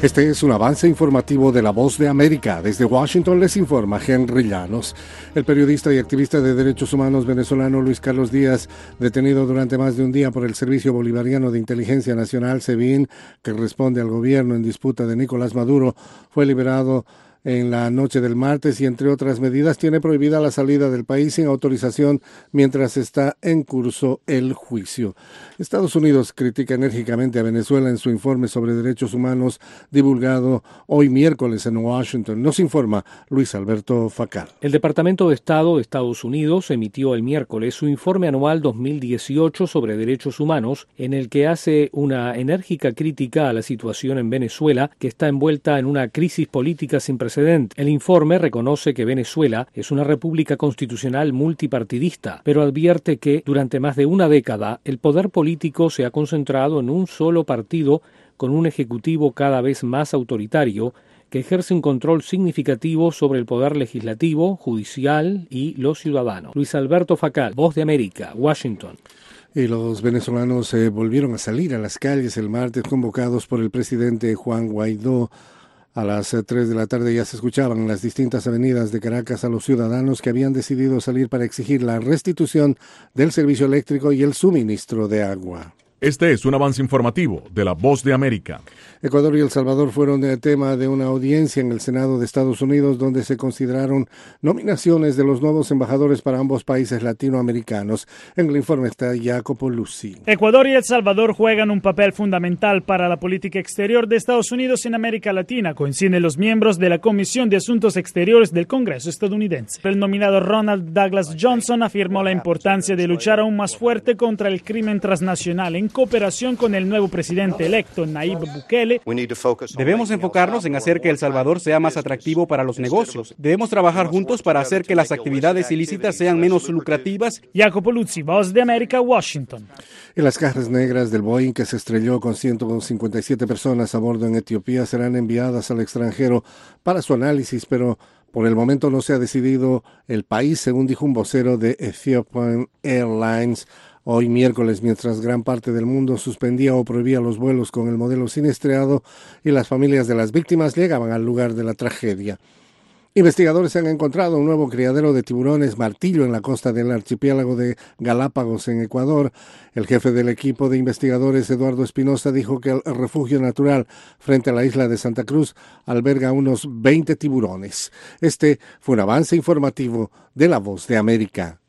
Este es un avance informativo de La Voz de América. Desde Washington les informa Henry Llanos. El periodista y activista de derechos humanos venezolano Luis Carlos Díaz, detenido durante más de un día por el Servicio Bolivariano de Inteligencia Nacional, SEBIN, que responde al gobierno en disputa de Nicolás Maduro, fue liberado en la noche del martes y, entre otras medidas, tiene prohibida la salida del país sin autorización mientras está en curso el juicio. Estados Unidos critica enérgicamente a Venezuela en su informe sobre derechos humanos divulgado hoy miércoles en Washington. Nos informa Luis Alberto Facal. El Departamento de Estado de Estados Unidos emitió el miércoles su informe anual 2018 sobre derechos humanos, en el que hace una enérgica crítica a la situación en Venezuela, que está envuelta en una crisis política sin precedentes. El informe reconoce que Venezuela es una república constitucional multipartidista, pero advierte que durante más de una década el poder político se ha concentrado en un solo partido con un ejecutivo cada vez más autoritario que ejerce un control significativo sobre el poder legislativo, judicial y los ciudadanos. Luis Alberto Facal, Voz de América, Washington. Y los venezolanos volvieron a salir a las calles el martes convocados por el presidente Juan Guaidó. A las 3 de la tarde ya se escuchaban en las distintas avenidas de Caracas a los ciudadanos que habían decidido salir para exigir la restitución del servicio eléctrico y el suministro de agua. Este es un avance informativo de La Voz de América. Ecuador y El Salvador fueron tema de una audiencia en el Senado de Estados Unidos donde se consideraron nominaciones de los nuevos embajadores para ambos países latinoamericanos. En el informe está Jacopo Luzzi. Ecuador y El Salvador juegan un papel fundamental para la política exterior de Estados Unidos en América Latina, coinciden los miembros de la Comisión de Asuntos Exteriores del Congreso estadounidense. El nominado Ronald Douglas Johnson afirmó la importancia de luchar aún más fuerte contra el crimen transnacional en cooperación con el nuevo presidente electo, Nayib Bukele. Debemos enfocarnos en hacer que El Salvador sea más atractivo para los negocios. Debemos trabajar juntos para hacer que las actividades ilícitas sean menos lucrativas. Jacopo Luzzi, Voz de América, Washington. Y las cajas negras del Boeing que se estrelló con 157 personas a bordo en Etiopía serán enviadas al extranjero para su análisis, pero por el momento no se ha decidido el país, según dijo un vocero de Ethiopian Airlines hoy miércoles, mientras gran parte del mundo suspendía o prohibía los vuelos con el modelo siniestrado y las familias de las víctimas llegaban al lugar de la tragedia. Investigadores han encontrado un nuevo criadero de tiburones martillo en la costa del archipiélago de Galápagos, en Ecuador. El jefe del equipo de investigadores, Eduardo Espinosa, dijo que el refugio natural frente a la isla de Santa Cruz alberga unos 20 tiburones. Este fue un avance informativo de La Voz de América.